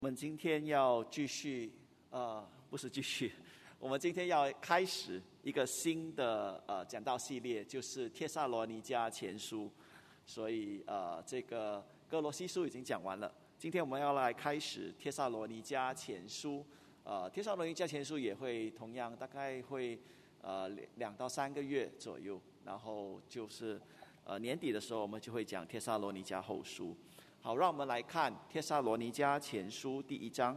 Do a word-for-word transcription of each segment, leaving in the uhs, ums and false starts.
我们今天要继续，呃，不是继续，我们今天要开始一个新的呃讲道系列，就是帖撒罗尼迦前书。所以呃，这个哥罗西书已经讲完了，今天我们要来开始帖撒罗尼迦前书。呃，帖撒罗尼迦前书也会同样大概会呃两到三个月左右，然后就是呃年底的时候，我们就会讲帖撒罗尼迦后书。好，让我们来看帖撒罗尼迦前书第一章。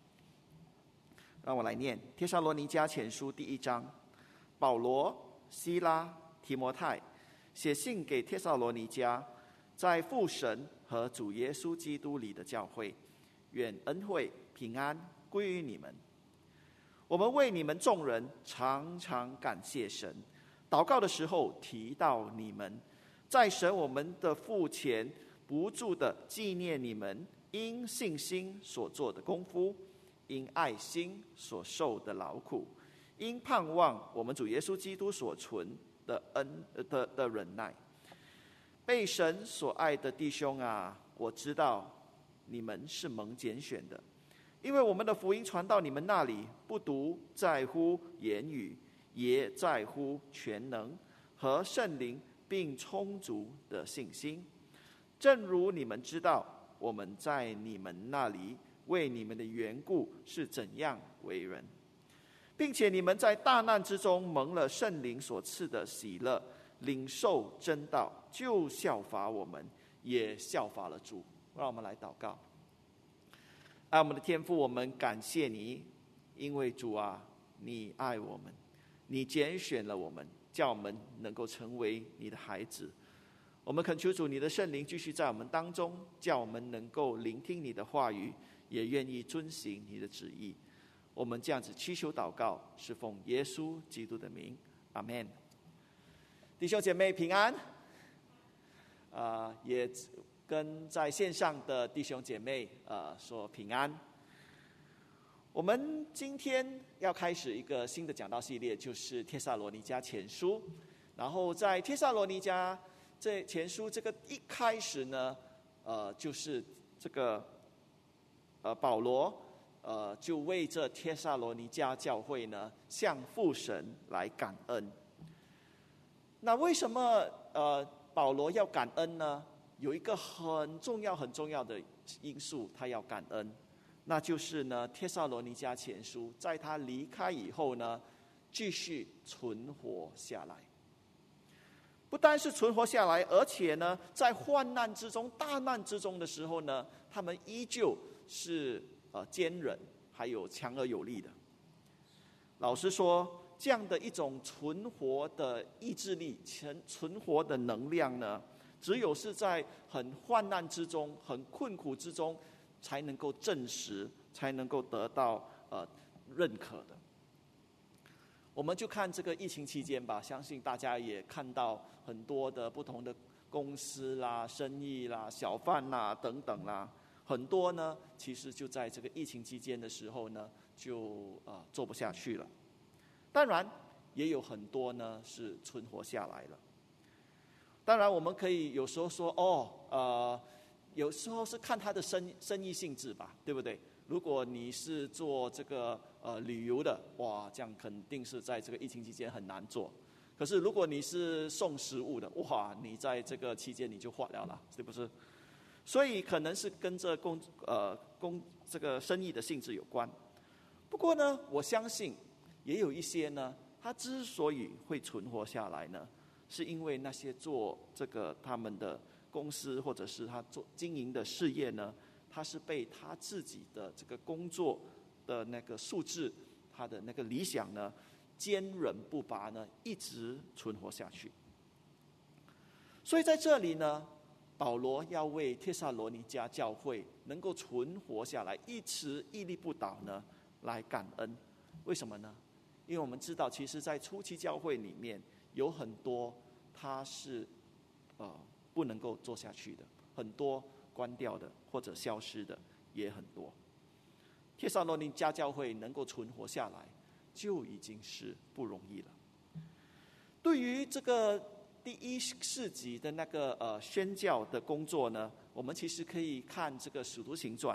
让我来念帖撒罗尼迦前书第一章。保罗、西拉、提摩太写信给帖撒罗尼迦，在父神和主耶稣基督里的教会，愿恩惠平安归于你们。我们为你们众人常常感谢神，祷告的时候提到你们，在神我们的父前不住地纪念你们因信心所做的功夫，因爱心所受的劳苦，因盼望我们主耶稣基督所存的恩 的, 的忍耐。被神所爱的弟兄啊，我知道你们是蒙拣选的，因为我们的福音传到你们那里，不独在乎言语，也在乎全能和圣灵并充足的信心。正如你们知道，我们在你们那里为你们的缘故是怎样为人，并且你们在大难之中蒙了圣灵所赐的喜乐，领受真道，就效法我们，也效法了主。让我们来祷告。爱我们的天父，我们感谢你，因为主啊，你爱我们，你拣选了我们，叫我们能够成为你的孩子。我们恳求主你的圣灵继续在我们当中，叫我们能够聆听你的话语，也愿意遵行你的旨意。我们这样子祈求祷告，是奉耶稣基督的名，阿们。弟兄姐妹平安，呃、也跟在线上的弟兄姐妹呃说平安。我们今天要开始一个新的讲道系列，就是帖撒罗尼迦前书。然后在帖撒罗尼迦这前书这个一开始呢，呃，就是这个呃保罗呃就为这帖撒罗尼迦教会呢向父神来感恩。那为什么呃保罗要感恩呢？有一个很重要很重要的因素，他要感恩，那就是呢帖撒罗尼迦前书在他离开以后呢，继续存活下来。不单是存活下来，而且呢，在患难之中、大难之中的时候呢，他们依旧是呃坚韧，还有强而有力的。老实说，这样的一种存活的意志力、存存活的能量呢，只有是在很患难之中、很困苦之中，才能够证实，才能够得到呃认可的。我们就看这个疫情期间吧，相信大家也看到很多的不同的公司啦、生意啦、小贩啦等等啦，很多呢其实就在这个疫情期间的时候呢，就呃做不下去了。当然，也有很多呢是存活下来了。当然，我们可以有时候说，哦，呃，有时候是看他的生生意性质吧，对不对？如果你是做这个呃旅游的，哇，这样肯定是在这个疫情期间很难做。可是如果你是送食物的，哇，你在这个期间你就火了啦，是不是？所以可能是跟这工呃工这个生意的性质有关。不过呢，我相信也有一些呢，他之所以会存活下来呢，是因为那些做这个他们的公司或者是他做经营的事业呢，他是被他自己的这个工作的那个素质，他的那个理想呢，坚韧不拔呢，一直存活下去。所以在这里呢，保罗要为帖撒罗尼迦教会能够存活下来，一直屹立不倒呢，来感恩。为什么呢？因为我们知道，其实在初期教会里面有很多他是呃不能够做下去的，很多关掉的或者消失的也很多。帖撒罗尼迦教会能够存活下来，就已经是不容易了。对于这个第一世纪的那个呃宣教的工作呢，我们其实可以看这个《使徒行传》。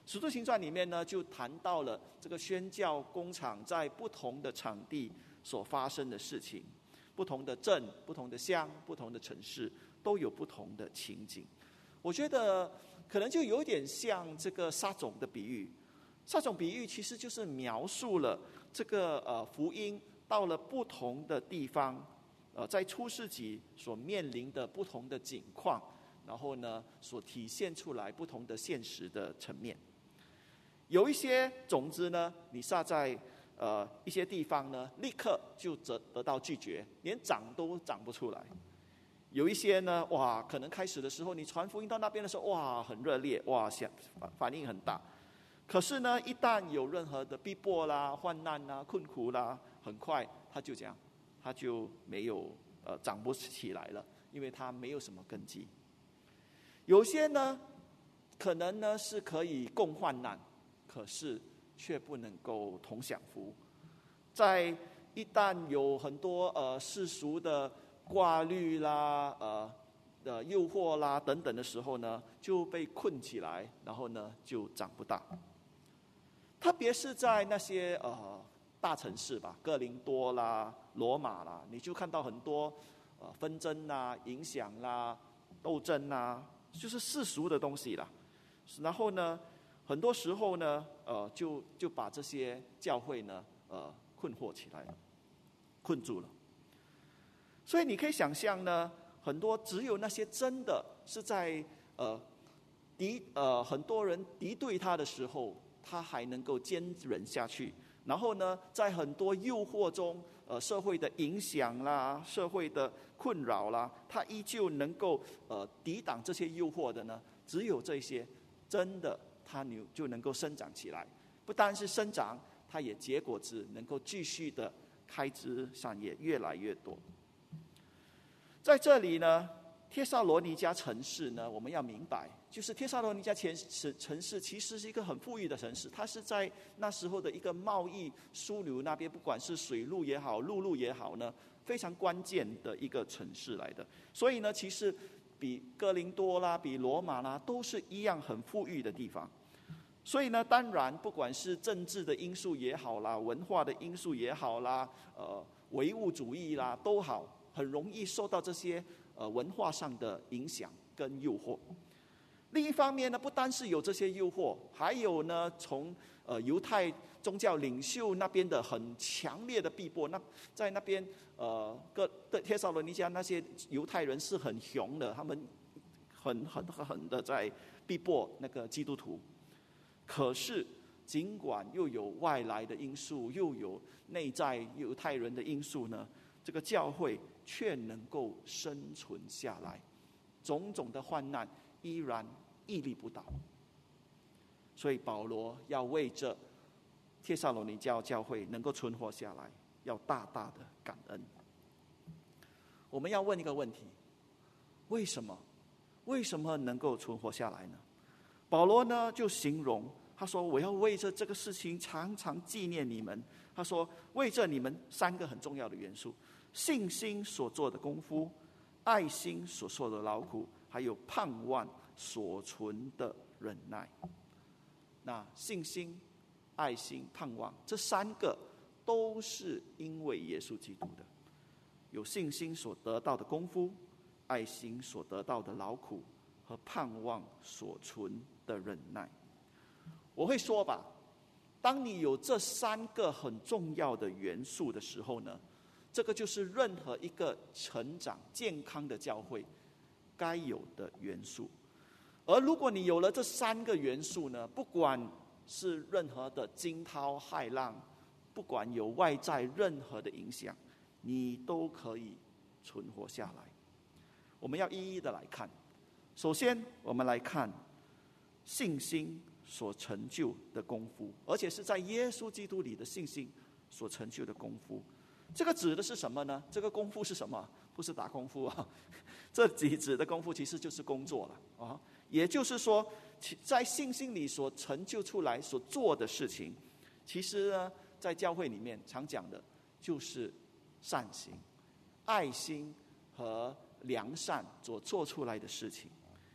使徒行传里面呢，就谈到了这个宣教工场在不同的场地所发生的事情，不同的镇、不同的乡、不同的城市都有不同的情景。我觉得可能就有点像这个撒种的比喻。撒种比喻其实就是描述了这个呃福音到了不同的地方，呃，在出世纪所面临的不同的景况，然后呢，所体现出来不同的现实的层面。有一些种子呢，你撒在呃一些地方呢，立刻就得得到拒绝，连长都长不出来。有一些呢，哇，可能开始的时候你传福音到那边的时候，哇，很热烈，哇，想反应很大。可是呢，一旦有任何的逼迫啦、患难啦、困苦啦，很快他就这样，他就没有呃长不起来了，因为他没有什么根基。有些呢，可能呢是可以共患难，可是却不能够同享福。在一旦有很多呃世俗的挂虑啦、呃的诱惑啦等等的时候呢，就被困起来，然后呢就长不大。特别是在那些呃大城市吧，哥林多啦、罗马啦，你就看到很多呃纷争啦、影响啦、斗争啦，就是世俗的东西啦。然后呢，很多时候呢，呃，就就把这些教会呢，呃，困惑起来了，困住了。所以你可以想象呢，很多只有那些真的是在呃敌呃很多人敌对他的时候，他还能够坚忍下去。然后呢，在很多诱惑中，呃，社会的影响啦，社会的困扰啦，他依旧能够呃抵挡这些诱惑的呢，只有这些真的，他就能够生长起来。不单是生长，它也结果子，能够继续的开枝散叶，越来越多。在这里呢，帖撒罗尼迦城市呢，我们要明白，就是帖撒罗尼迦城市其实是一个很富裕的城市，它是在那时候的一个贸易枢纽那边，不管是水路也好，陆路也好呢，非常关键的一个城市来的。所以呢，其实比哥林多啦，比罗马啦，都是一样很富裕的地方。所以呢，当然不管是政治的因素也好啦，文化的因素也好啦，呃，唯物主义啦都好，很容易受到这些呃文化上的影响跟诱惑。另一方面呢，不单是有这些诱惑，还有呢，从呃犹太宗教领袖那边的很强烈的逼迫。那在那边呃各帖撒罗尼迦那些犹太人是很凶的，他们很很很的在逼迫那个基督徒。可是尽管又有外来的因素，又有内在犹太人的因素呢，这个教会却能够生存下来，种种的患难依然屹立不倒。所以保罗要为这帖撒罗尼迦教会能够存活下来，要大大的感恩。我们要问一个问题：为什么？为什么能够存活下来呢？保罗呢就形容，他说：“我要为着这个事情常常纪念你们。”他说：“为着你们三个很重要的元素：信心所做的功夫，爱心所受的劳苦，还有盼望所存的忍耐。”那信心、爱心、盼望这三个都是因为耶稣基督的。有信心所得到的功夫，爱心所得到的劳苦，和盼望所存的忍耐。我会说吧，当你有这三个很重要的元素的时候呢，这个就是任何一个成长健康的教会该有的元素。而如果你有了这三个元素呢，不管是任何的惊涛骇浪，不管有外在任何的影响，你都可以存活下来。我们要一一的来看。首先我们来看信心所成就的功夫，而且是在耶稣基督里的信心所成就的功夫。这个指的是什么呢？这个功夫是什么？不是打功夫啊，这里指的功夫其实就是工作了啊。也就是说，在信心里所成就出来所做的事情，其实呢，在教会里面常讲的就是善行、爱心和良善所做出来的事情。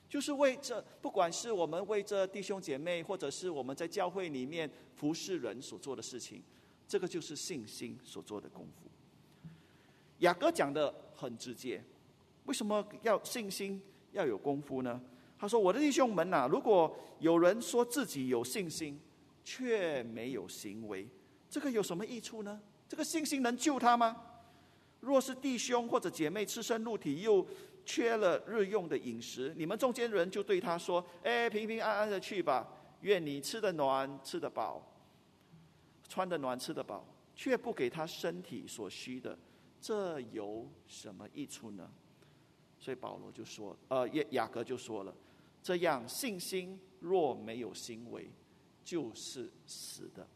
就是为着，不管是我们为着弟兄姐妹，或者是我们在教会里面服侍人所做的事情，这个就是信心所做的功夫。雅各讲的很直接，为什么要信心要有功夫呢？他说：“我的弟兄们啊，如果有人说自己有信心，却没有行为，这个有什么益处呢？这个信心能救他吗？若是弟兄或者姐妹赤身露体，又缺了日用的饮食，你们中间人就对他说：哎，平平安安的去吧，愿你吃得暖，吃得饱，穿得暖，吃得饱，却不给他身体所需的，这有什么益处呢？”所以保罗就说，呃，雅各就说了，这样信心若没有行为，就是死的。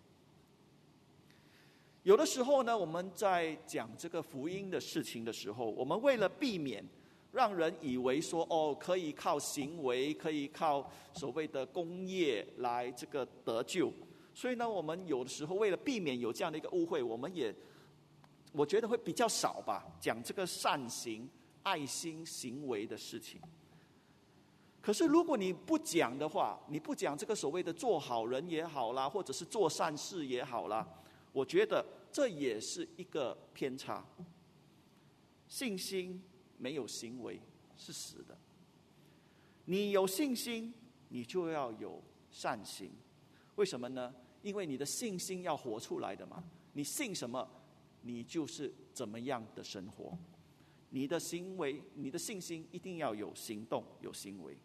有的时候呢，我们在讲这个福音的事情的时候，我们为了避免让人以为说，哦，可以靠行为，可以靠所谓的工业来这个得救，所以呢，我们有的时候为了避免有这样的一个误会，我们也我觉得会比较少吧，讲这个善行、爱心、行为的事情。可是如果你不讲的话，你不讲这个所谓的做好人也好啦，或者是做善事也好啦，我觉得这也是一个偏差。信心没有行为是死的。你有信心，你就要有善行。为什么呢？因为你的信心要活出来的嘛。你信什么，你就是怎么样的生活。你的行为，你的信心一定要有行动，有行为。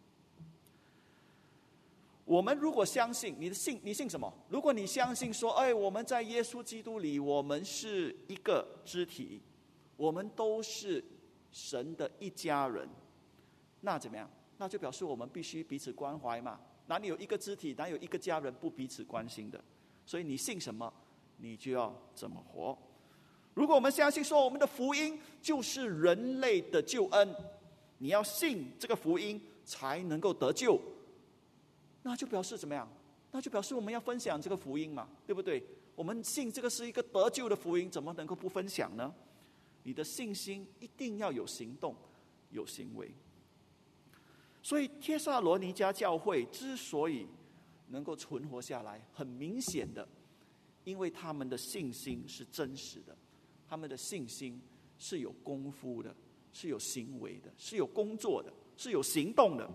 我们如果相信你的信，你信什么？如果你相信说，哎，我们在耶稣基督里，我们是一个肢体，我们都是神的一家人，那怎么样？那就表示我们必须彼此关怀嘛。哪里有一个肢体，哪有一个家人不彼此关心的？所以你信什么，你就要怎么活。如果我们相信说我们的福音就是人类的救恩，你要信这个福音才能够得救，那就表示怎么样？那就表示我们要分享这个福音嘛，对不对？我们信这个是一个得救的福音，怎么能够不分享呢？你的信心一定要有行动，有行为。所以帖撒罗尼迦教会之所以能够存活下来，很明显的，因为他们的信心是真实的，他们的信心是有功夫的，是有行为的，是有工作的，是有行动的。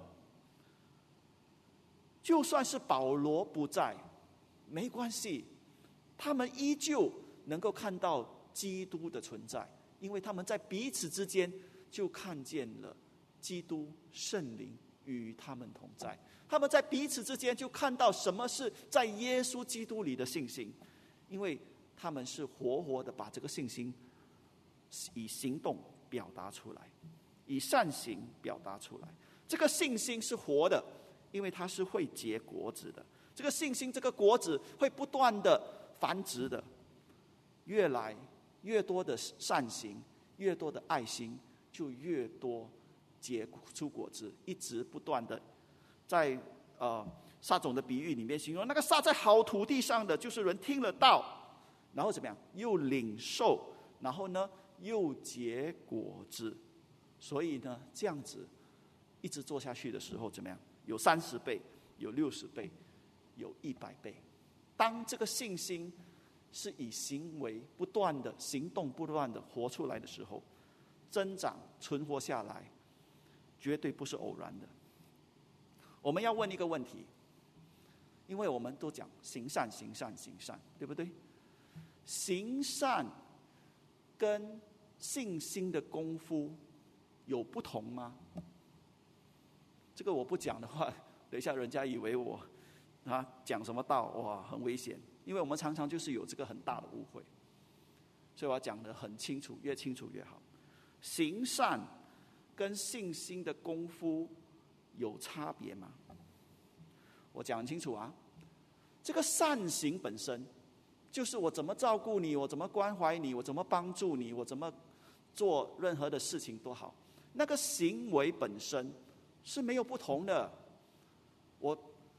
就算是保罗不在，没关系，他们依旧能够看到基督的存在，因为他们在彼此之间就看见了基督圣灵与他们同在。他们在彼此之间就看到什么是在耶稣基督里的信心，因为他们是活活的把这个信心以行动表达出来，以善行表达出来。这个信心是活的，因为它是会结果子的。这个信心，这个果子会不断的繁殖的，越来越多的善行，越多的爱心，就越多结出果子，一直不断的在呃撒种的比喻里面形容，那个撒在好土地上的，就是人听了道，然后怎么样，又领受，然后呢又结果子。所以呢，这样子一直做下去的时候，怎么样？有三十倍，有六十倍，有一百倍。当这个信心是以行为不断的行动不断的活出来的时候，增长存活下来，绝对不是偶然的。我们要问一个问题，因为我们都讲行善行善行善，对不对？行善跟信心的功夫有不同吗？这个我不讲的话，等一下人家以为我啊讲什么道，哇，很危险。因为我们常常就是有这个很大的误会，所以我要讲得很清楚，越清楚越好。行善跟信心的功夫有差别吗？我讲很清楚啊。这个善行本身就是我怎么照顾你，我怎么关怀你，我怎么帮助你，我怎么做任何的事情都好。那个行为本身是没有不同的。我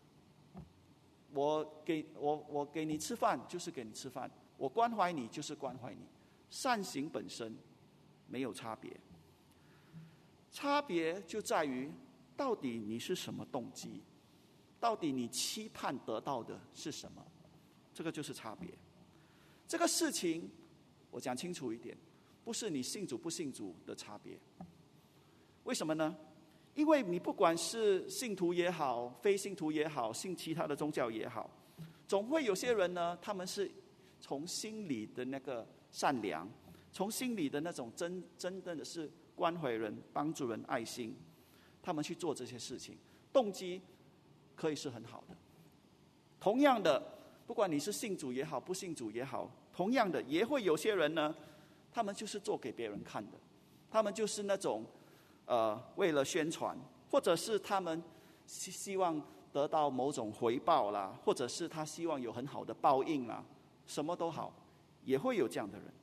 我给我我给你吃饭就是给你吃饭，我关怀你就是关怀你。善行本身没有差别，差别就在于到底你是什么动机？到底你期盼得到的是什么？这个就是差别。这个事情我讲清楚一点，不是你信主不信主的差别。为什么呢？因为你不管是信徒也好，非信徒也好，信其他的宗教也好，总会有些人呢，他们是从心里的那个善良，从心里的那种真真正的是关怀人、帮助人、爱心，他们去做这些事情，动机可以是很好的。同样的，不管你是信主也好，不信主也好，同样的也会有些人呢，他们就是做给别人看的，他们就是那种呃为了宣传，或者是他们希希望得到某种回报啦，或者是他希望有很好的报应啦，什么都好，也会有这样的人。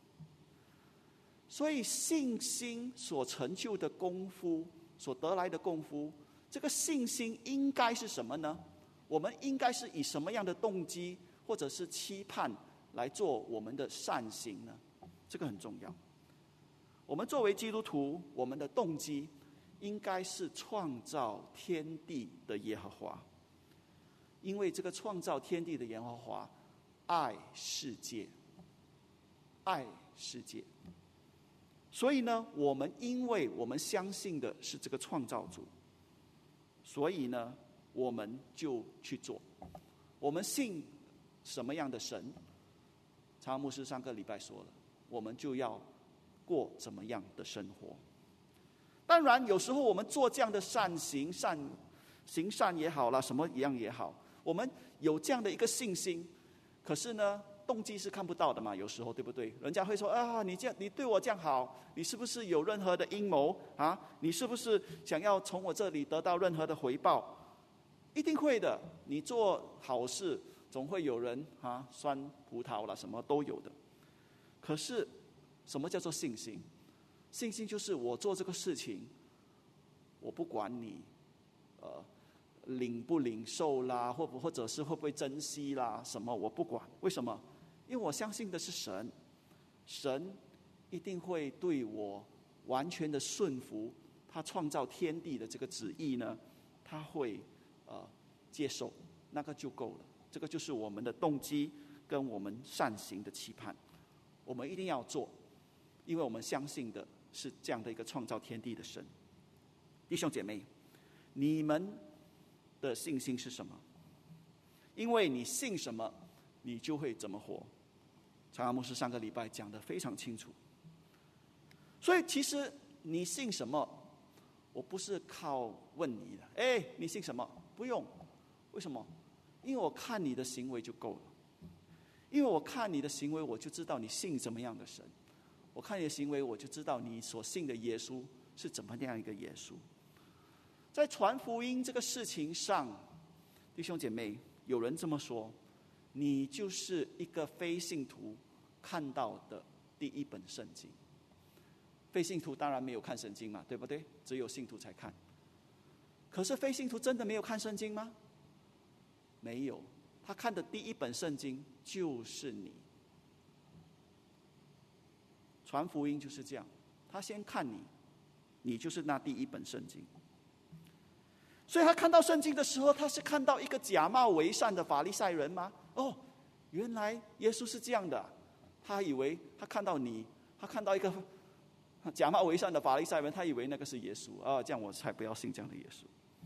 所以信心所成就的功夫，所得来的功夫，这个信心应该是什么呢？我们应该是以什么样的动机或者是期盼来做我们的善行呢？这个很重要。我们作为基督徒，我们的动机应该是创造天地的耶和华，因为这个创造天地的耶和华爱世界，爱世界。所以呢，我们因为我们相信的是这个创造主，所以呢，我们就去做。我们信什么样的神？查牧师上个礼拜说了，我们就要过怎么样的生活。当然，有时候我们做这样的善行、善行善也好啦，什么一样也好，我们有这样的一个信心，可是呢，动机是看不到的嘛，有时候对不对？人家会说啊，你这样，你对我这样好，你是不是有任何的阴谋啊？你是不是想要从我这里得到任何的回报？一定会的。你做好事，总会有人啊酸葡萄啦，什么都有的。可是，什么叫做信心？信心就是我做这个事情，我不管你，呃。领不领受啦，或或者是会不会珍惜啦，什么我不管。为什么？因为我相信的是神，神一定会对我完全的顺服，他创造天地的这个旨意呢，他会呃接受，那个就够了。这个就是我们的动机跟我们善行的期盼，我们一定要做，因为我们相信的是这样的一个创造天地的神。弟兄姐妹，你们的信心是什么？因为你信什么，你就会怎么活。查牧师上个礼拜讲得非常清楚。所以其实你信什么，我不是靠问你的，哎，你信什么？不用。为什么？因为我看你的行为就够了。因为我看你的行为，我就知道你信怎么样的神。我看你的行为，我就知道你所信的耶稣是怎么样一个耶稣。在传福音这个事情上，弟兄姐妹，有人这么说，你就是一个非信徒看到的第一本圣经。非信徒当然没有看圣经嘛，对不对？只有信徒才看。可是非信徒真的没有看圣经吗？没有，他看的第一本圣经就是你。传福音就是这样，他先看你，你就是那第一本圣经。所以他看到圣经的时候，他是看到一个假冒为善的法利赛人吗？哦，原来耶稣是这样的。他以为他看到你，他看到一个假冒为善的法利赛人，他以为那个是耶稣啊，这样我才不要信这样的耶稣。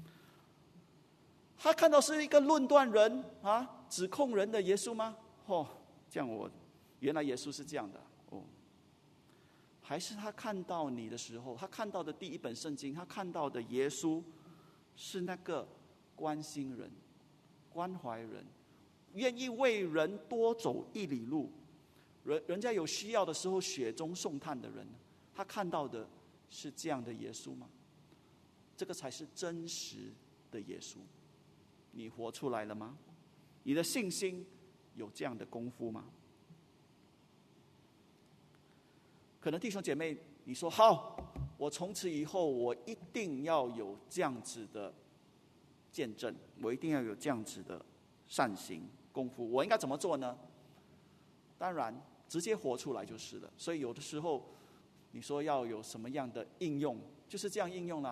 他看到是一个论断人啊、指控人的耶稣吗？哦，这样我原来耶稣是这样的哦。还是他看到你的时候，他看到的第一本圣经，他看到的耶稣是那个关心人、关怀人、愿意为人多走一里路，人人家有需要的时候雪中送炭的人，他看到的是这样的耶稣吗？这个才是真实的耶稣。你活出来了吗？你的信心有这样的功夫吗？可能弟兄姐妹，你说好，我从此以后我一定要有这样子的见证，我一定要有这样子的善行功夫，我应该怎么做呢？当然直接活出来就是了。所以有的时候你说要有什么样的应用，就是这样应用啦。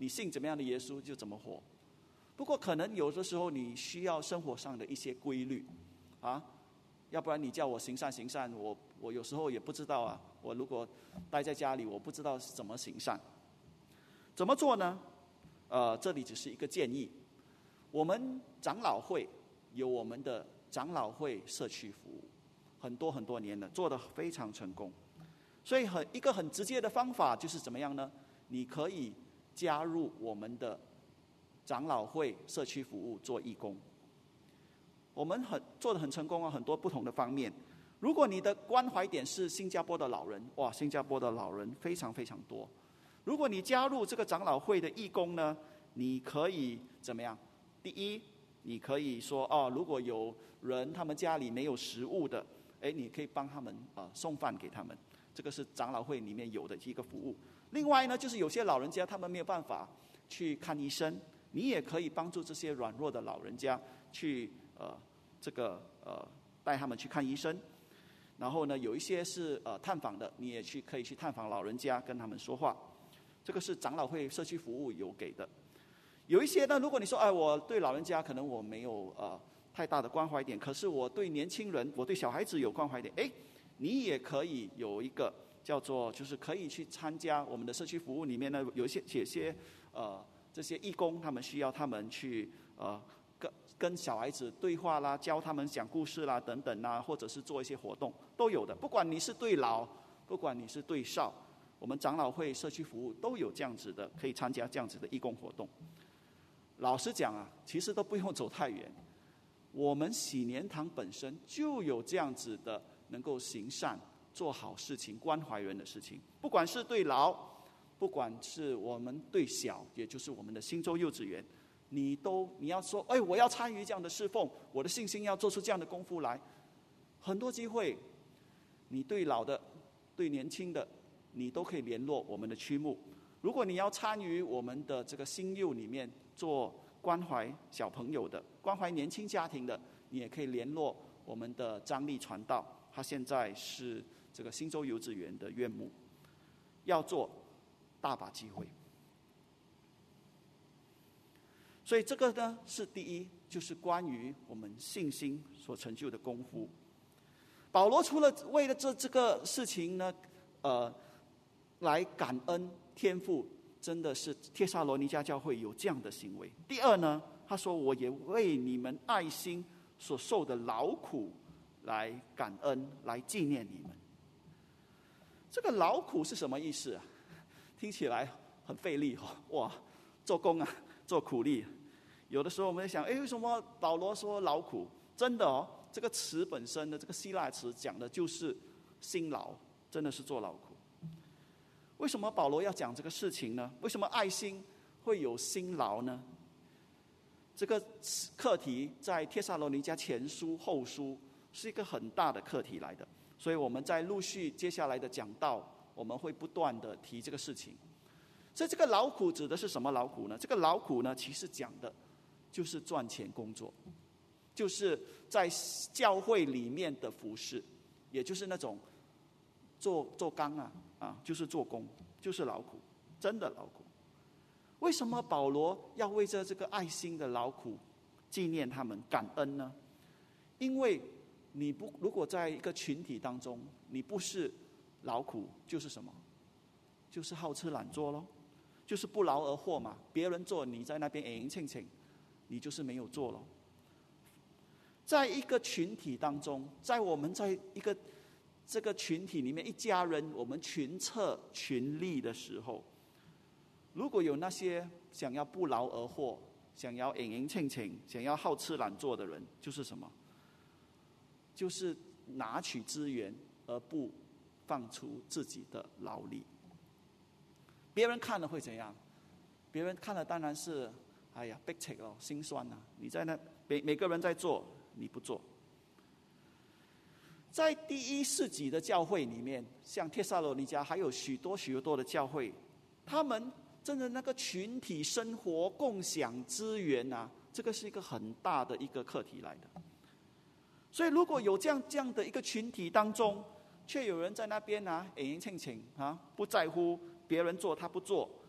你信怎么样的耶稣就怎么活。不过可能有的时候你需要生活上的一些规律啊，要不然你叫我行善行善，我我有时候也不知道啊。我如果待在家里，我不知道怎么行善，怎么做呢？呃，这里只是一个建议。我们长老会有我们的长老会社区服务，很多很多年了，做得非常成功。所以很一个很直接的方法就是怎么样呢？你可以加入我们的长老会社区服务做义工。我们很做得很成功啊，很多不同的方面。如果你的关怀点是新加坡的老人，哇，新加坡的老人非常非常多。如果你加入这个长老会的义工呢，你可以怎么样？第一，你可以说哦，如果有人他们家里没有食物的，哎，你可以帮他们呃送饭给他们，这个是长老会里面有的一个服务。另外呢，就是有些老人家他们没有办法去看医生，你也可以帮助这些软弱的老人家去呃这个呃带他们去看医生。然后呢，有一些是呃探访的，你也去可以去探访老人家，跟他们说话。这个是长老会社区服务有给的。有一些呢，如果你说哎，我对老人家可能我没有呃太大的关怀点，可是我对年轻人，我对小孩子有关怀点，哎，你也可以有一个叫做就是可以去参加我们的社区服务里面呢，有一些有些呃这些义工，他们需要他们去呃跟跟小孩子对话啦，教他们讲故事啦等等啦，或者是做一些活动都有的。不管你是对老，不管你是对少，我们长老会社区服务都有这样子的，可以参加这样子的义工活动。老实讲啊，其实都不用走太远，我们喜年堂本身就有这样子的能够行善、做好事情、关怀人的事情。不管是对老，不管是我们对小，也就是我们的新州幼稚园，你都你要说，哎，我要参与这样的侍奉，我的信心要做出这样的功夫来，很多机会，你对老的、对年轻的，你都可以联络我们的区牧。如果你要参与我们的这个新幼里面做关怀小朋友的、关怀年轻家庭的，你也可以联络我们的张力传道，他现在是这个新州幼稚园的院牧。要做大把机会。所以这个呢是第一，就是关于我们信心所成就的功夫。保罗除了为了这这个事情呢，呃，来感恩天父，真的是帖撒罗尼迦教会有这样的行为。第二呢，他说我也为你们爱心所受的劳苦来感恩，来纪念你们。这个劳苦是什么意思啊？听起来很费力哈、哦，哇，做工啊，做苦力。有的时候我们在想，哎，为什么保罗说劳苦？真的哦，这个词本身的这个希腊词讲的就是辛劳，真的是做劳苦。为什么保罗要讲这个事情呢？为什么爱心会有辛劳呢？这个课题在帖撒罗尼迦前书、后书是一个很大的课题来的，所以我们在陆续接下来的讲道，我们会不断的提这个事情。所以这个劳苦指的是什么劳苦呢？这个劳苦呢，其实讲的就是赚钱工作，就是在教会里面的服事，也就是那种做做工啊啊，就是做工，就是劳苦，真的劳苦。为什么保罗要为着这个爱心的劳苦纪念他们、感恩呢？因为你不如果在一个群体当中，你不是劳苦，就是什么？就是好吃懒做咯，就是不劳而获嘛。别人做，你在那边营营庆庆，你就是没有做咯。在一个群体当中，在我们在一个这个群体里面，一家人，我们群策群力的时候，如果有那些想要不劳而获、想要营营庆庆、想要好吃懒做的人，就是什么？就是拿取资源而不放出自己的劳力。别人看了会怎样？别人看了当然是，哎呀，逼迫咯，心酸呐、啊！你在那每每个人在做，你不做。在第一世纪的教会里面，像帖撒罗尼迦，还有许多许多的教会，他们真的那个群体生活、共享资源啊，这个是一个很大的一个课题来的。所以，如果有这样这样的一个群体当中，却有人在那边啊，营营庆庆啊，不在乎别人做他不做，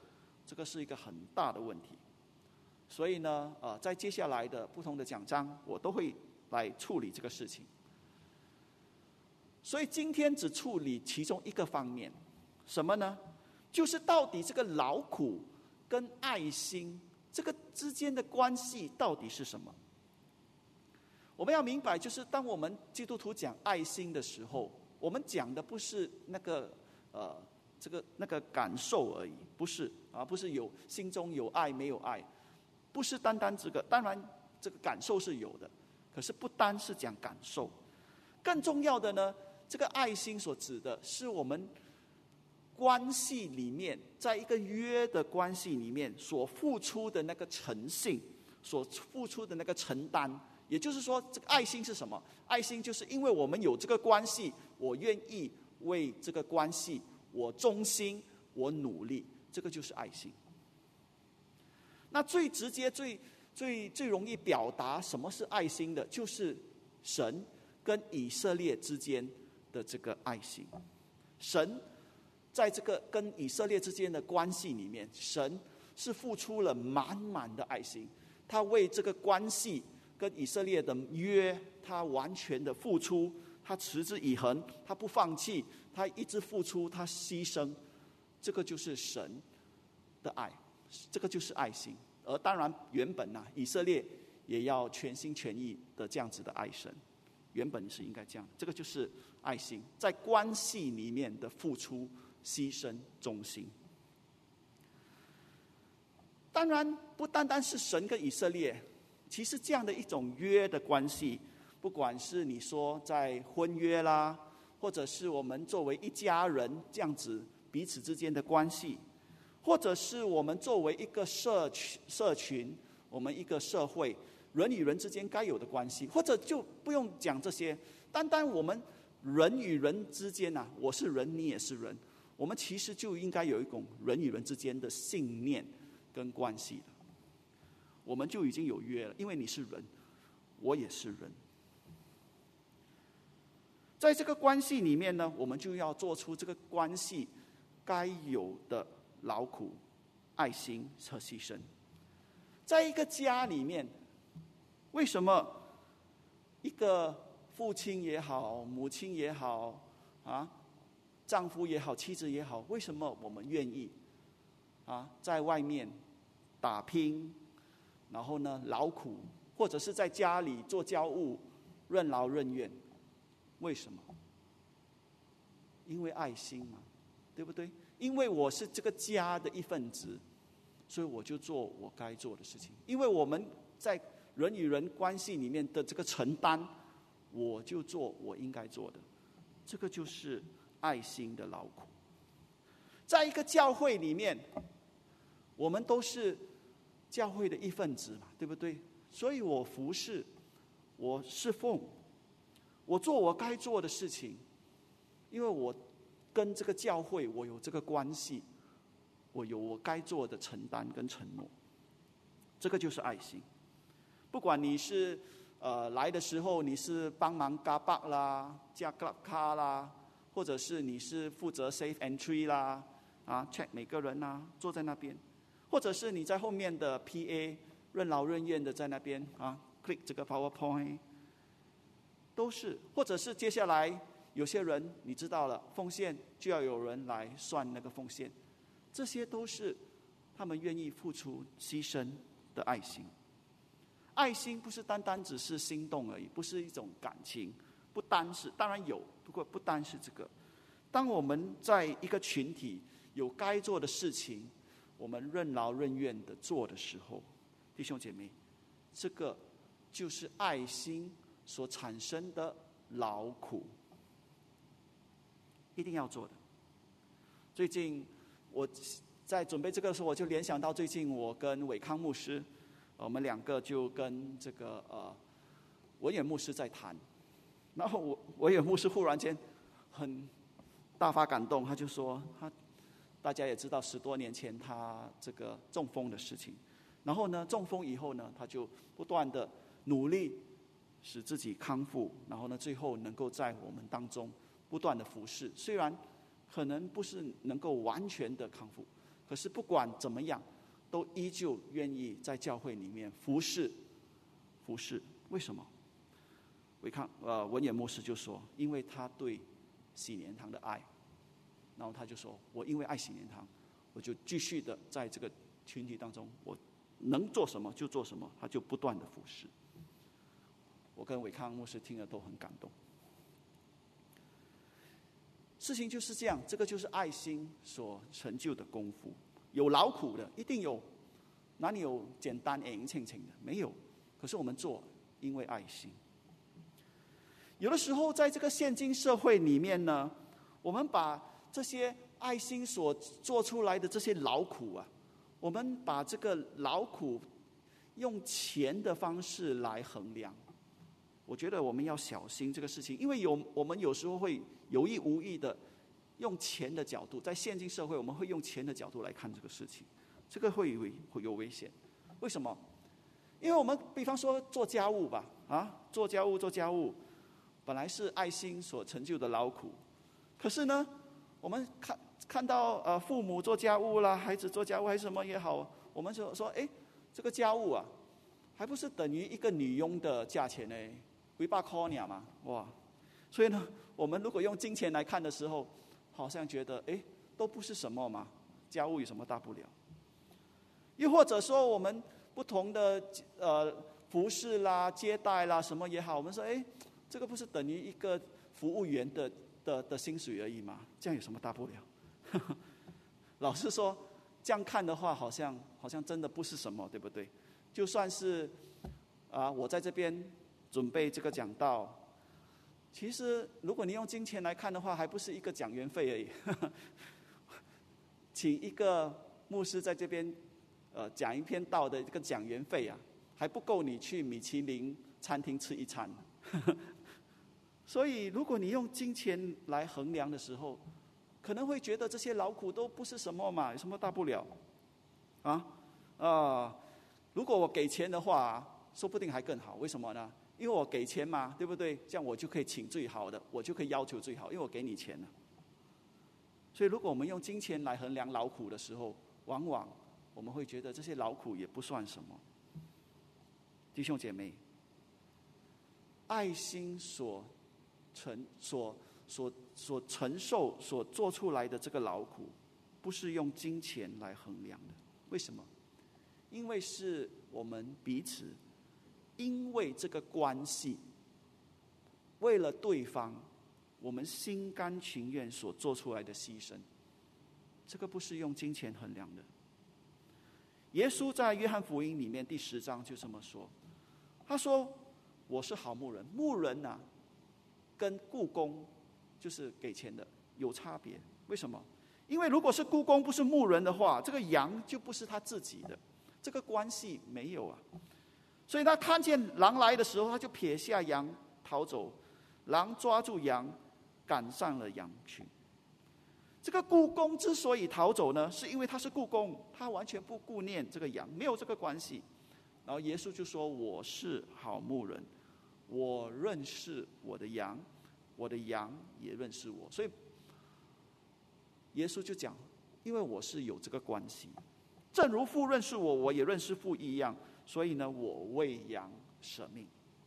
这个是一个很大的问题。所以呢，呃，在接下来的不同的讲章，我都会来处理这个事情。所以今天只处理其中一个方面，什么呢？就是到底这个劳苦跟爱心这个之间的关系到底是什么？我们要明白，就是当我们基督徒讲爱心的时候，我们讲的不是那个呃这个那个感受而已，不是啊，不是有心中有爱没有爱，不是单单这个。当然这个感受是有的，可是不单是讲感受，更重要的呢，这个爱心所指的是我们关系里面，在一个约的关系里面所付出的那个诚信，所付出的那个承担。也就是说，这个爱心是什么？爱心就是因为我们有这个关系，我愿意为这个关系，我忠心，我努力，这个就是爱心。那最直接、最最最容易表达什么是爱心的，就是神跟以色列之间的这个爱心。神在这个跟以色列之间的关系里面，神是付出了满满的爱心，他为这个关系跟以色列的约，他完全的付出，他持之以恒，他不放弃，他一直付出，他牺牲，这个就是神的爱，这个就是爱心。而当然原本啊，以色列也要全心全意的这样子的爱神，原本是应该这样，这个就是爱心，在关系里面的付出、牺牲、忠心。当然不单单是神跟以色列，其实这样的一种约的关系，不管是你说在婚约啦，或者是我们作为一家人这样子彼此之间的关系，或者是我们作为一个社群社群我们一个社会人与人之间该有的关系，或者就不用讲这些，单单我们人与人之间啊，我是人你也是人，我们其实就应该有一种人与人之间的信念跟关系的，我们就已经有约了，因为你是人，我也是人。在这个关系里面呢，我们就要做出这个关系该有的劳苦、爱心和牺牲。在一个家里面，为什么一个父亲也好，母亲也好，啊，丈夫也好，妻子也好，为什么我们愿意啊在外面打拼，然后呢劳苦，或者是在家里做家务，任劳任怨？为什么？因为爱心嘛，对不对？因为我是这个家的一份子，所以我就做我该做的事情。因为我们在人与人关系里面的这个承担，我就做我应该做的，这个就是爱心的劳苦。在一个教会里面，我们都是教会的一份子嘛，对不对？所以我服侍，我侍奉，我做我该做的事情，因为我跟这个教会我有这个关系，我有我该做的承担跟承诺，这个就是爱心。不管你是呃来的时候你是帮忙加巴啦、加卡啦，或者是你是负责 safe entry 啦，啊 check 每个人啊坐在那边，或者是你在后面的 P A 任劳任怨的在那边啊 click 这个 PowerPoint， 都是，或者是接下来有些人你知道了，奉献就要有人来算那个奉献，这些都是他们愿意付出牺牲的爱心。爱心不是单单只是心动而已，不是一种感情，不单是，当然有，不过不单是这个。当我们在一个群体有该做的事情，我们任劳任怨的做的时候，弟兄姐妹，这个就是爱心所产生的劳苦，一定要做的。最近我在准备这个的时候，我就联想到最近我跟伟康牧师，我们两个就跟这个呃文远牧师在谈，然后我文远牧师忽然间很大发感动，他就说他大家也知道十多年前他这个中风的事情，然后呢中风以后呢，他就不断的努力使自己康复，然后呢最后能够在我们当中不断的服侍，虽然可能不是能够完全的康复， 可是不管怎么样，都依旧愿意在教会里面服侍服侍。为什么？维康呃文远牧师就说，因为他对喜莲堂的爱，然后他就说，我因为爱喜莲堂，我就继续的在这个群体当中，我能做什么就做什么，他就不断的服侍。我跟伟康牧师听了都很感动。事情就是这样，这个就是爱心所成就的功夫。有劳苦的，一定有，哪里有简单硬清清的？没有。可是我们做，因为爱心。有的时候，在这个现今社会里面呢，我们把这些爱心所做出来的这些劳苦啊，我们把这个劳苦用钱的方式来衡量。我觉得我们要小心这个事情，因为有我们有时候会有意无意的用钱的角度，在现今社会我们会用钱的角度来看这个事情，这个会有会有危险。为什么？因为我们比方说做家务吧，啊，做家务做家务，本来是爱心所成就的劳苦，可是呢，我们看看到呃父母做家务啦，孩子做家务还是什么也好，我们就说，哎，这个家务啊，还不是等于一个女佣的价钱呢？几百块尔嘛，哇！所以呢，我们如果用金钱来看的时候，好像觉得哎，都不是什么嘛，家务有什么大不了？又或者说，我们不同的呃服饰啦、接待啦什么也好，我们说哎，这个不是等于一个服务员的的的薪水而已嘛？这样有什么大不了？老实说，这样看的话，好像好像真的不是什么，对不对？就算是啊、呃，我在这边准备这个讲道，其实如果你用金钱来看的话，还不是一个讲员费而已。请一个牧师在这边呃讲一篇道的这个讲员费啊，还不够你去米其林餐厅吃一餐。所以如果你用金钱来衡量的时候，可能会觉得这些劳苦都不是什么嘛，有什么大不了？啊啊、呃！如果我给钱的话，说不定还更好。为什么呢？因为我给钱嘛，对不对？这样我就可以请最好的，我就可以要求最好，因为我给你钱了。所以如果我们用金钱来衡量劳苦的时候，往往我们会觉得这些劳苦也不算什么。弟兄姐妹，爱心所承所所所承受所做出来的这个劳苦，不是用金钱来衡量的。为什么？因为是我们彼此因为这个关系，为了对方，我们心甘情愿所做出来的牺牲，这个不是用金钱衡量的。耶稣在约翰福音里面第十章就这么说，他说：“我是好牧人，牧人啊，跟雇工就是给钱的有差别。为什么？因为如果是雇工不是牧人的话，这个羊就不是他自己的，这个关系没有啊。所以他看见狼来的时候，他就撇下羊逃走，狼抓住羊，赶上了羊群。这个雇工之所以逃走呢，是因为他是雇工，他完全不顾念这个羊，没有这个关系。然后耶稣就说：我是好牧人，我认识我的羊，我的羊也认识我。所以耶稣就讲，因为我是有这个关系，正如父认识我，我也认识父一样，所以呢，我为羊舍命。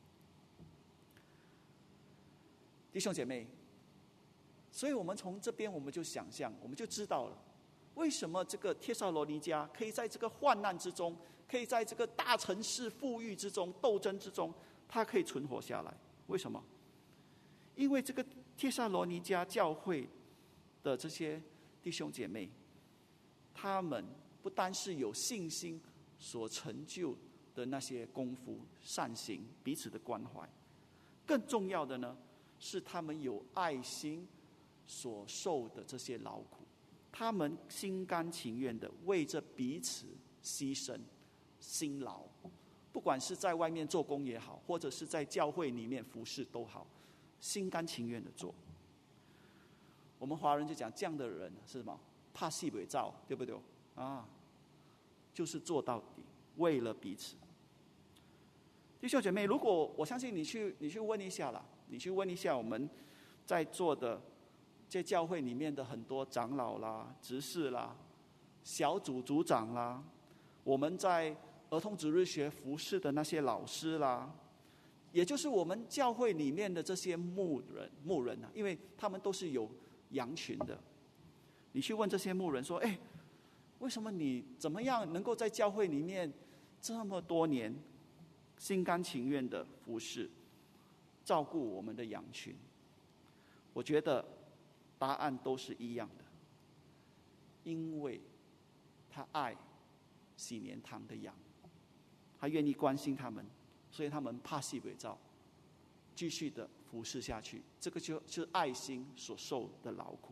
弟兄姐妹，所以我们从这边我们就想象，我们就知道了，为什么这个帖撒罗尼迦可以在这个患难之中，可以在这个大城市富裕之中、斗争之中，他可以存活下来。为什么？因为这个帖撒罗尼迦教会的这些弟兄姐妹，他们不单是有信心所成就的那些功夫善行，彼此的关怀，更重要的呢，是他们有爱心所受的这些劳苦，他们心甘情愿的为着彼此牺牲辛劳，不管是在外面做工也好，或者是在教会里面服侍都好，心甘情愿的做。我们华人就讲，这样的人是什么？怕戏伪造，对不对啊？就是做到底，为了彼此。弟兄姐妹，如果我相信你去，你去问一下啦，你去问一下我们在座的这教会里面的很多长老啦、执事啦， 小组组长啦，我们在儿童主日学服侍的那些老师啦，也就是我们教会里面的这些牧人牧人啊，因为他们都是有羊群的。你去问这些牧人说，哎，为什么你怎么样能够在教会里面这么多年心甘情愿的服侍照顾我们的羊群？我觉得答案都是一样的，因为他爱喜年堂的羊，他愿意关心他们，所以他们怕西北照，继续的服侍下去。这个就就是爱心所受的劳苦。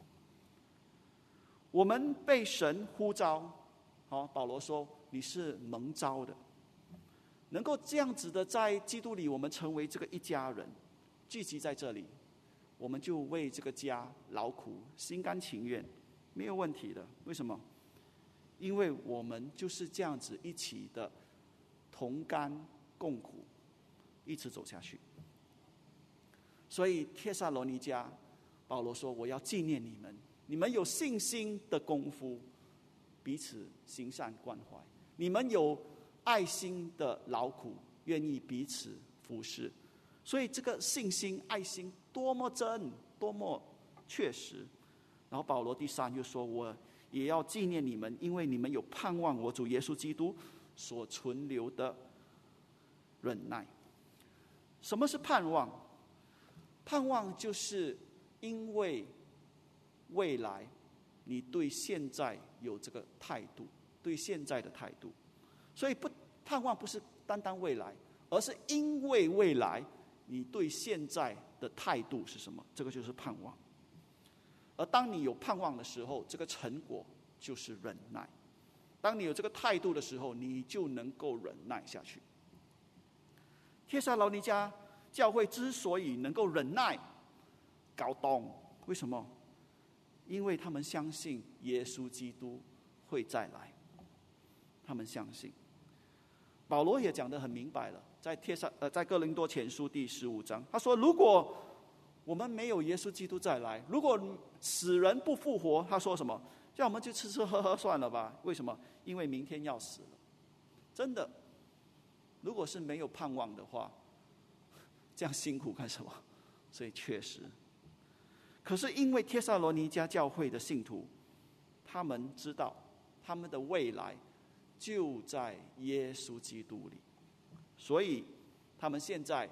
我们被神呼召，好，保罗说你是蒙召的，能够这样子的在基督里，我们成为这个一家人，聚集在这里，我们就为这个家劳苦，心甘情愿，没有问题的。为什么？因为我们就是这样子一起的同甘共苦，一直走下去。所以帖撒罗尼迦，保罗说我要纪念你们，你们有信心的功夫，彼此行善关怀，你们有爱心的劳苦，愿意彼此服侍。所以这个信心爱心多么真，多么确实。然后保罗第三就说，我也要纪念你们，因为你们有盼望我主耶稣基督所存留的忍耐。什么是盼望？盼望就是因为未来你对现在有这个态度，对现在的态度。所以不盼望不是单单未来，而是因为未来你对现在的态度是什么，这个就是盼望。而当你有盼望的时候，这个成果就是忍耐。当你有这个态度的时候，你就能够忍耐下去。帖撒罗尼迦教会之所以能够忍耐，搞懂为什么？因为他们相信耶稣基督会再来，他们相信。保罗也讲得很明白了，在帖撒呃在哥林多前书第十五章，他说：如果我们没有耶稣基督再来，如果死人不复活，他说什么？叫我们就吃吃喝喝算了吧。为什么？因为明天要死了。真的，如果是没有盼望的话，这样辛苦干什么？所以确实，可是因为帖撒罗尼迦教会的信徒，他们知道他们的未来就在耶稣基督里，所以他们现在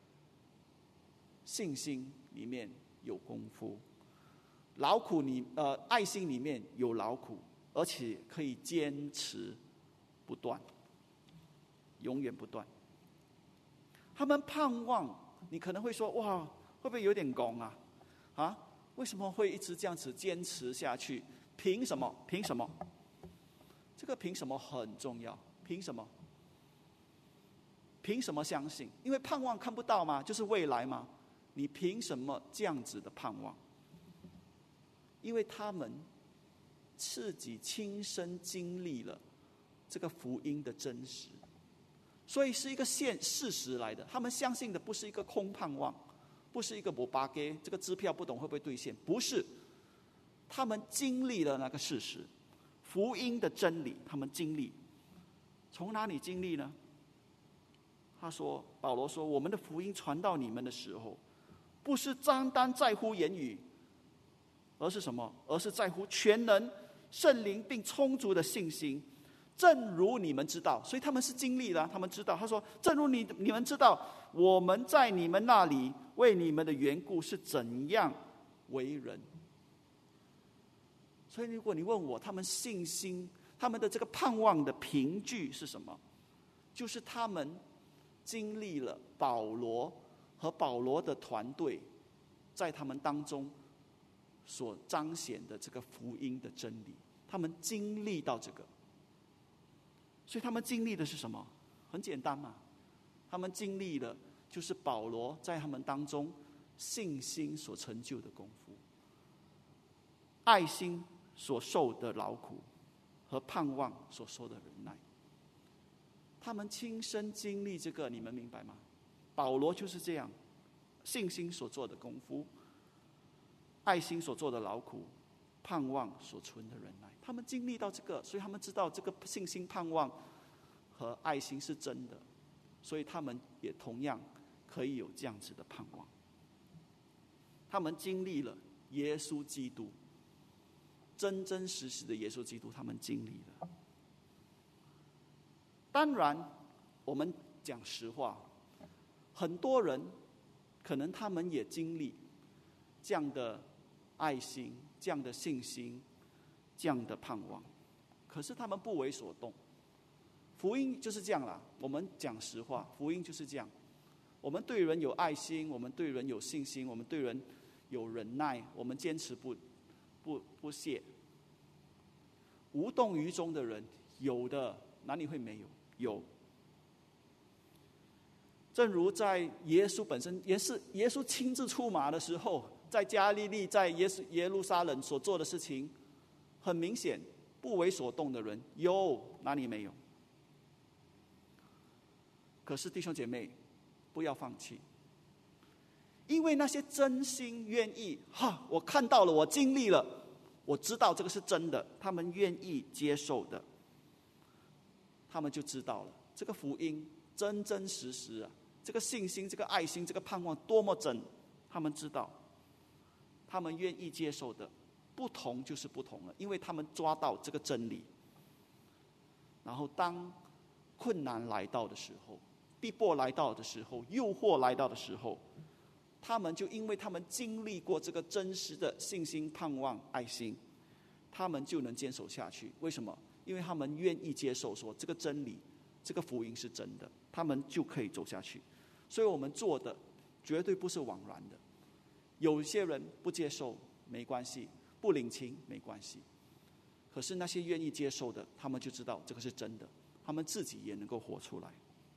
信心里面有功夫，劳苦里呃爱心里面有劳苦，而且可以坚持不断，永远不断。他们盼望，你可能会说，哇，会不会有点拱啊？啊，为什么会一直这样子坚持下去？凭什么？凭什么？这个凭什么很重要？凭什么？凭什么相信？因为盼望看不到嘛，就是未来嘛。你凭什么这样子的盼望？因为他们自己亲身经历了这个福音的真实，所以是一个现事实来的。他们相信的不是一个空盼望，不是一个摩巴给这个支票不懂会不会兑现，不是，他们经历了那个事实，福音的真理，他们经历。从哪里经历呢？他说，保罗说，我们的福音传到你们的时候，不是单单在乎言语，而是什么？而是在乎全能、圣灵并充足的信心。正如你们知道，所以他们是经历了，他们知道。他说，正如你你们知道，我们在你们那里为你们的缘故是怎样为人。所以如果你问我，他们信心，他们的这个盼望的凭据是什么？就是他们经历了保罗和保罗的团队在他们当中所彰显的这个福音的真理，他们经历到这个。所以他们经历的是什么？很简单嘛，他们经历了就是保罗在他们当中信心所成就的功夫，爱心所受的劳苦和盼望所受的忍耐。他们亲身经历这个，你们明白吗？保罗就是这样，信心所做的功夫，爱心所做的劳苦， 盼望所存的忍耐。他们经历到这个，所以他们知道这个信心、盼望和爱心是真的，所以他们也同样可以有这样子的盼望。他们经历了耶稣基督，真真实实的耶稣基督，他们经历了。当然，我们讲实话，很多人可能他们也经历这样的爱心、这样的信心、这样的盼望，可是他们不为所动。福音就是这样啦，我们讲实话，福音就是这样。我们对人有爱心，我们对人有信心，我们对人有忍耐，我们坚持不不不懈。无动于衷的人，有的哪里会没有？有。正如在耶稣本身，也是耶稣亲自出马的时候，在加利利，在耶稣耶路撒冷所做的事情，很明显，不为所动的人有，哪里没有？可是弟兄姐妹，不要放弃，因为那些真心愿意，哈，我看到了，我经历了，我知道这个是真的，他们愿意接受的，他们就知道了这个福音真真实实啊，这个信心、这个爱心、这个盼望多么真，他们知道，他们愿意接受的，不同就是不同了，因为他们抓到这个真理。然后当困难来到的时候，逼迫来到的时候，诱惑来到的时候，他们就因为他们经历过这个真实的信心、盼望、爱心，他们就能坚守下去。为什么？因为他们愿意接受说这个真理、这个福音是真的，他们就可以走下去。所以我们做的绝对不是枉然的。有些人不接受没关系，不领情没关系，可是那些愿意接受的，他们就知道这个是真的，他们自己也能够活出来。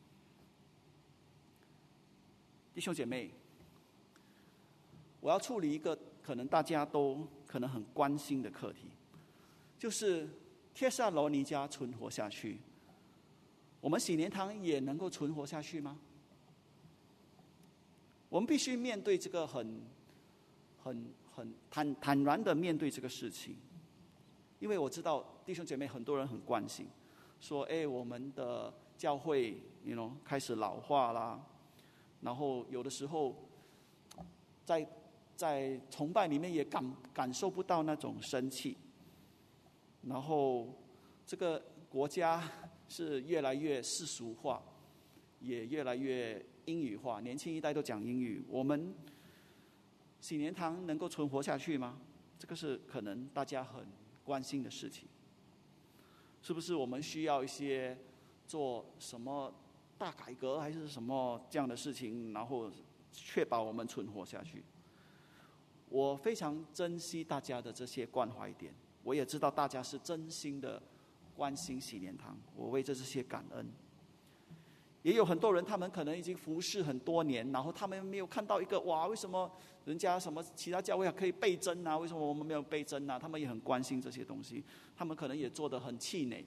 弟兄姐妹，我要处理一个可能大家都可能很关心的课题，就是帖撒罗尼迦存活下去，我们喜年堂也能够存活下去吗？我们必须面对这个很很很坦坦然的面对这个事情，因为我知道弟兄姐妹很多人很关心，说哎，我们的教会 you know 开始老化啦，然后有的时候在在崇拜里面也感感受不到那种生气，然后这个国家是越来越世俗化，也越来越英语化，年轻一代都讲英语，我们喜年堂能够存活下去吗？这个是可能大家很关心的事情。是不是我们需要一些做什么大改革，还是什么这样的事情，然后确保我们存活下去？我非常珍惜大家的这些关怀点，我也知道大家是真心的关心喜年堂，我为这些感恩。也有很多人，他们可能已经服侍很多年，然后他们没有看到一个哇，为什么人家什么其他教会可以倍增啊？为什么我们没有倍增啊？他们也很关心这些东西，他们可能也做得很气馁。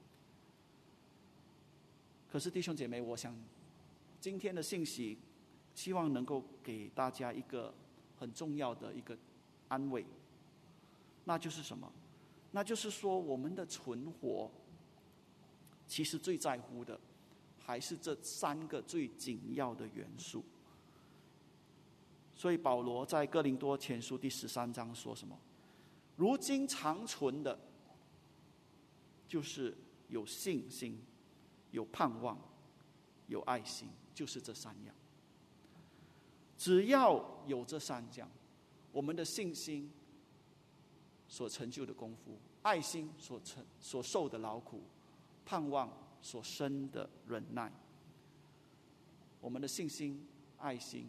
可是弟兄姐妹，我想今天的信息，希望能够给大家一个很重要的一个安慰，那就是什么？那就是说，我们的存活，其实最在乎的还是这三个最紧要的元素。所以保罗在哥林多前书第十三章说什么？如今长存的，就是有信心、有盼望、有爱心，就是这三样。只要有这三样，我们的信心所成就的功夫，爱心所成所受的劳苦，盼望所生的忍耐，我们的信心、爱心、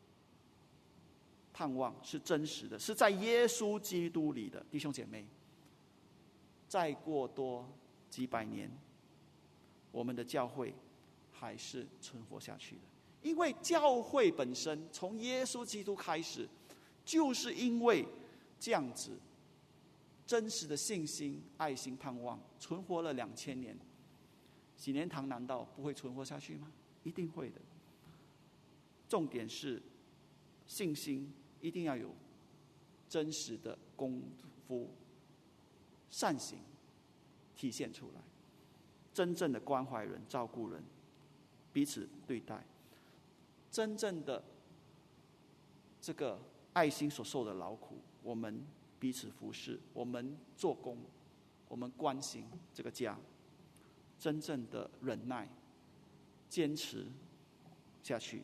盼望是真实的，是在耶稣基督里的。弟兄姐妹，再过多几百年，我们的教会还是存活下去的。因为教会本身从耶稣基督开始，就是因为这样子真实的信心、爱心、盼望存活了两千年。喜年堂难道不会存活下去吗？一定会的。重点是信心一定要有， 真实的功夫、善行体现出来，真正的关怀人、照顾人，彼此对待，真正的这个爱心所受的劳苦，我们彼此服侍，我们做工，我们关心这个家，真正的忍耐、坚持下去，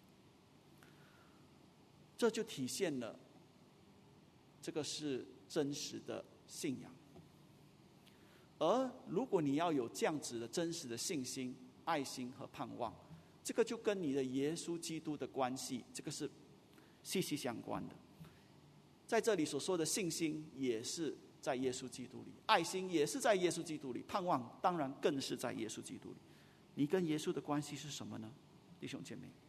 这就体现了这个是真实的信仰。而如果你要有这样子的真实的信心、爱心和盼望，这个就跟你的耶稣基督的关系，这个是息息相关的。在这里所说的信心也是在耶稣基督里，爱心也是在耶稣基督里，盼望当然更是在耶稣基督里。你跟耶稣的关系是什么呢，弟兄姐妹？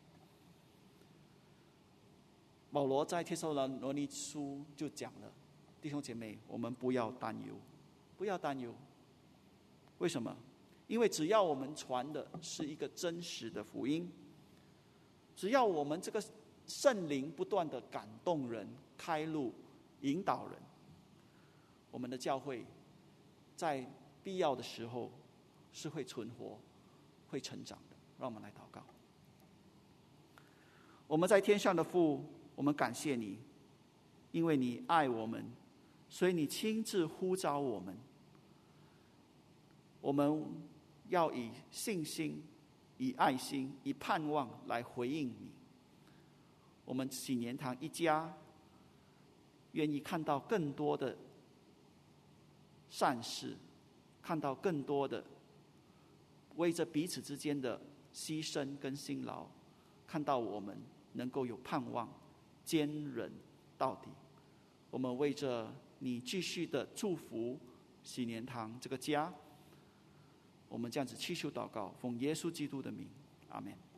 保罗在帖撒罗尼书就讲了，弟兄姐妹，我们不要担忧，不要担忧。为什么？因为只要我们传的是一个真实的福音，只要我们这个圣灵不断的感动人、开路、引导人，我们的教会在必要的时候是会存活、会成长的。让我们来祷告。我们在天上的父，我们感谢你，因为你爱我们，所以你亲自呼召我们。我们要以信心、以爱心、以盼望来回应你。我们喜年堂一家愿意看到更多的善事，看到更多的为着彼此之间的牺牲跟辛劳，看到我们能够有盼望，坚忍到底。我们为着你继续的祝福喜年堂这个家，我们这样子祈求祷告，奉耶稣基督的名，阿们。